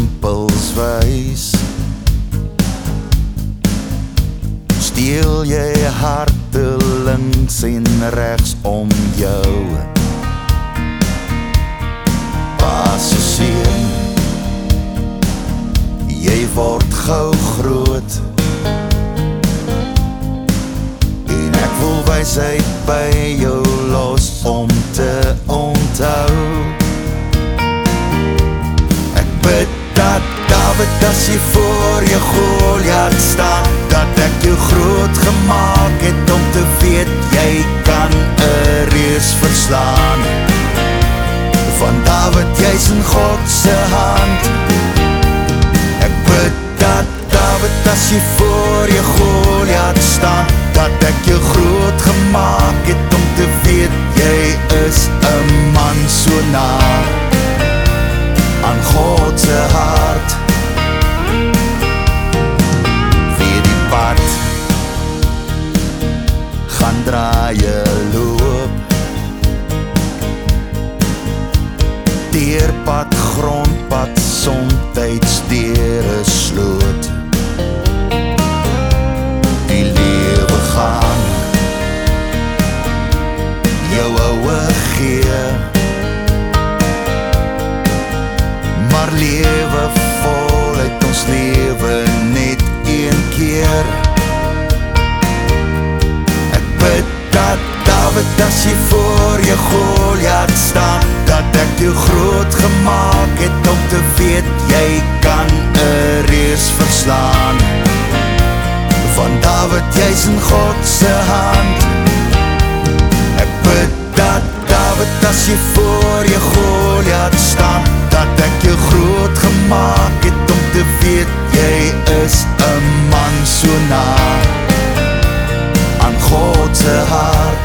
rimpels wys. Steel jy harte links en regs om jou. Pas seun, jy word gou groot, en ek wil wysheid by jou los om te onthou. Ek bid dat Dawid as jy voor jou Goliat staan, dat ek jou groot gemaak het om te weet jy kan 'n reus verslaan. Van Dawid, jy's in God se hand. Ek bid dat Dawid as jy voor jou Goliat staan, dat ek jou groot gemaak het om te weet jy is 'n man so na aan God se hart. Vir die pad gaan draaie loop, deurpad, grondpad, somtyds deur 'n sloot. Die lewe gaan jou oue gee, maar lewe voluit ons lewe net een keer. Ek bid dat Dawid as jy voor jou Goliat staan, dat ek jou groot gemaak het om te weet jy kan 'n reus verslaan. Van Dawid, jy's in God se hand. Ek bid dat Dawid as jy voor jou Goliat staan, dat ek jou groot gemaak het om te weet jy is 'n man so na aan God se hart.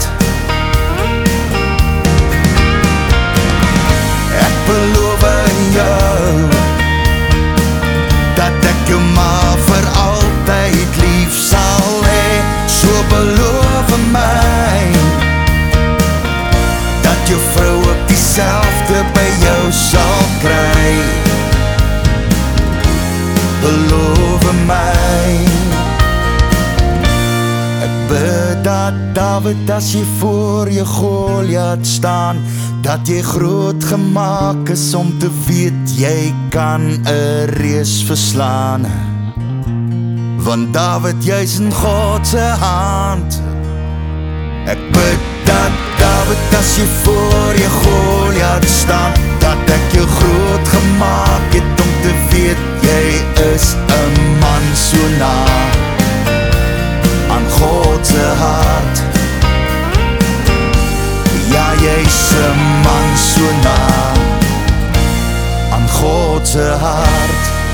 Ek beloof jou dat ek jou maar vir altyd lief sal hê. So beloof my dat jou vrou ook dieselfde by jou sal kry. Beloof my. Ek bid dat Dawid as jy voor jou Goliat staan, dat jy groot gemaak is om te weet jy kan 'n reus verslaan. Want Dawid, jy's in God se hand. Ek bid dat Dawid as jy voor jou Goliat staan, dat ek jou groot gemaak het om te weet jy is 'n man so na aan God se hart. Ja, jy's 'n man so na aan God se hart.